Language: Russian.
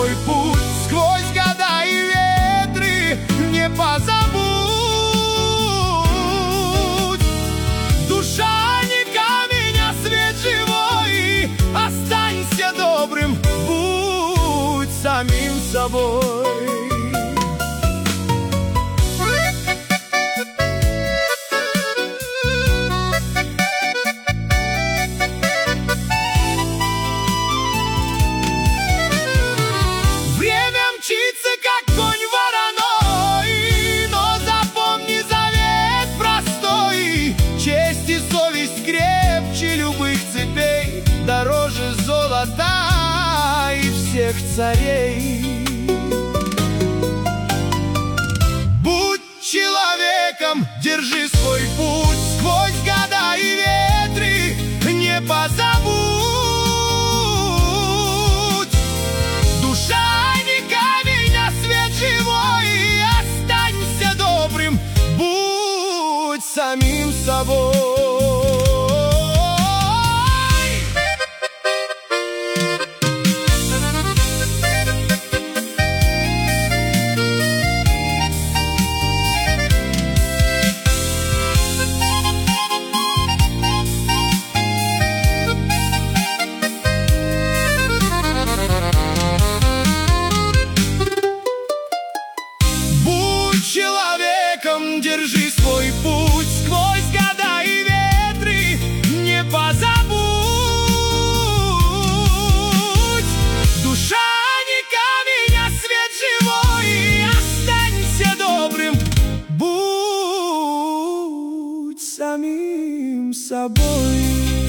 свой путь сквозь года и ветры, не позабудь. Душа не камень, а свет живой, останься добрым, будь самим собой. Как конь вороной, но запомни завет простой: честь и совесть крепче любых цепей, дороже золота и всех царей. Будь человеком, держи свой путь сквозь года и ветры, не позабудь. Душа не камень, а свет живой, останься добрым, будь самим собой. Человеком, держи свой путь сквозь года и ветры, не позабудь. Душа не камень, а свет живой, останься добрым, будь самим собой.